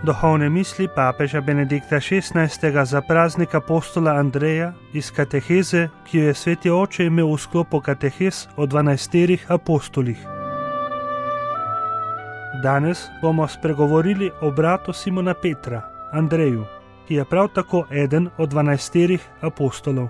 Duhovne misli papeža Benedikta XVI. Za praznik apostola Andreja iz kateheze, ki jo je sveti oče imel v sklopu katehez o 12 apostolih. Danes bomo spregovorili o bratu Simona Petra, Andreju, ki je prav tako eden od 12 apostolov.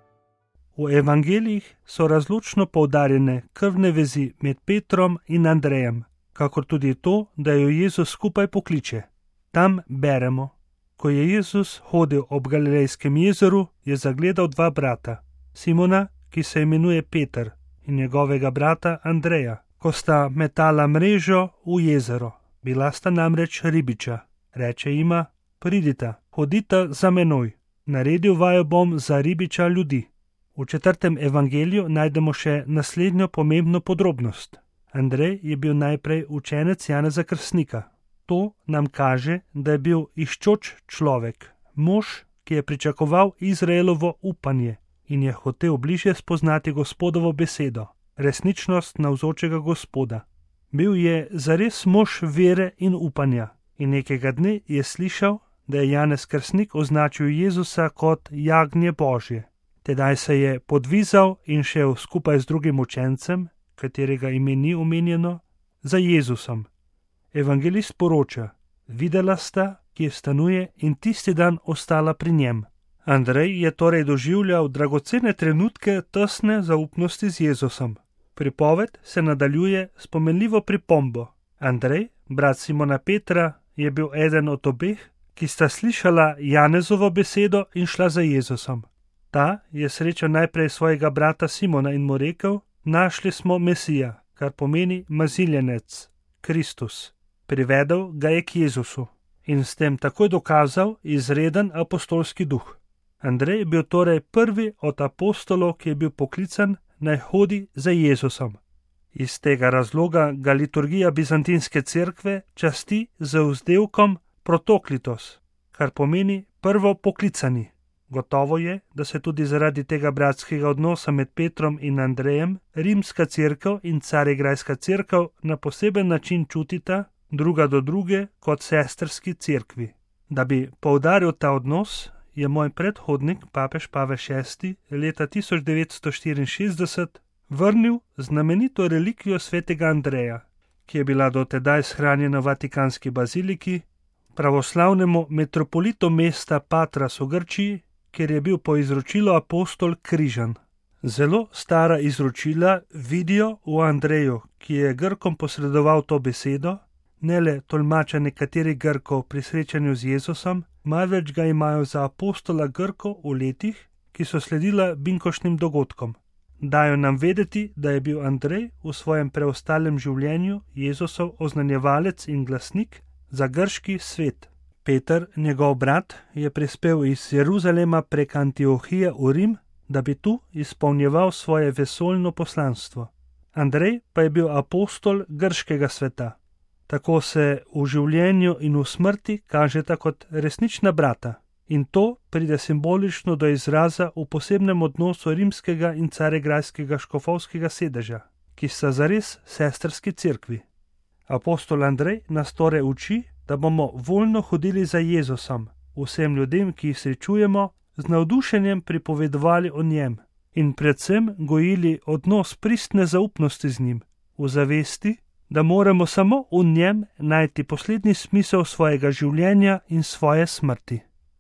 V evangelijih so razločno poudarjene krvne vezi med Petrom in Andrejem, kakor tudi to, da jo Jezus skupaj pokliče. Tam beremo: ko je Jezus hodil ob Galilejskem jezeru, je zagledal dva brata, Simona, ki se imenuje Peter, in njegovega brata Andreja, ko sta metala mrežo v jezero. Bila sta namreč ribiča. Reče jima: pridita, hodita za menoj, naredil vaju bom za ribiča ljudi. V 4. evangeliju najdemo še naslednjo pomembno podrobnost. Andrej je bil najprej učenec Janeza Krstnika. To nam kaže, da je bil iščoč človek, mož, ki je pričakoval Izraelovo upanje in je hotel bližje spoznati Gospodovo besedo, resničnost navzočega Gospoda. Bil je zares mož vere in upanja in nekega dne je slišal, da je Janez Krstnik označil Jezusa kot jagnje Božje. Tedaj se je podvizal in šel skupaj z drugim učencem, katerega ime ni omenjeno, za Jezusom. Evangelist poroča: videla sta, kje stanuje, in tisti dan ostala pri njem. Andrej je torej doživljal dragocene trenutke tesne zaupnosti z Jezusom. Pripoved se nadaljuje s pomenljivo pripombo. Andrej, brat Simona Petra, je bil eden od obeh, ki sta slišala Janezovo besedo in šla za Jezusom. Ta je srečal najprej svojega brata Simona in mu rekel: našli smo Mesija, kar pomeni maziljenec, Kristus. Privedel ga je k Jezusu in s tem takoj dokazal izreden apostolski duh. Andrej je bil torej prvi od apostolov, ki je bil poklican, naj hodi za Jezusom. Iz tega razloga ga liturgija bizantinske cerkve časti z vzdevkom protoklitos, kar pomeni prvo poklicani. Gotovo je, da se tudi zaradi tega bratskega odnosa med Petrom in Andrejem rimska cerkev in carigrajska cerkev na poseben način čutita druga do druge kot sestrski cerkvi. Da bi poudaril ta odnos, je moj predhodnik, papež Pavel VI, leta 1964 vrnil znamenito relikvijo svetega Andreja, ki je bila do tedaj shranjena v Vatikanski baziliki, pravoslavnemu metropolitu mesta Patras v Grčiji, kjer je bil po izročilu apostol križan. Zelo stara izročila vidijo v Andreju, ki je Grkom posredoval to besedo, ne le tolmača nekaterih Grkov pri srečanju z Jezusom, marveč ga imajo za apostola Grkov v letih, ki so sledila binkoštnim dogodkom. Dajo nam vedeti, da je bil Andrej v svojem preostalem življenju Jezusov oznanjevalec in glasnik za grški svet. Peter, njegov brat, je prispel iz Jeruzalema prek Antiohije v Rim, da bi tu izpolnjeval svoje vesoljno poslanstvo. Andrej pa je bil apostol grškega sveta. Tako se v življenju in v smrti kažeta kot resnična brata. In to pride simbolično do izraza v posebnem odnosu rimskega in carigrajskega škofovskega sedeža, ki sta zares sestrski cerkvi. Apostol Andrej nas torej uči, da bomo voljno hodili za Jezusom, vsem ljudem, ki jih srečujemo, z navdušenjem pripovedovali o njem in predvsem gojili odnos pristne zaupnosti z njim, v zavesti, da moramo samo v njem najti poslednji smisel svojega življenja in svoje smrti.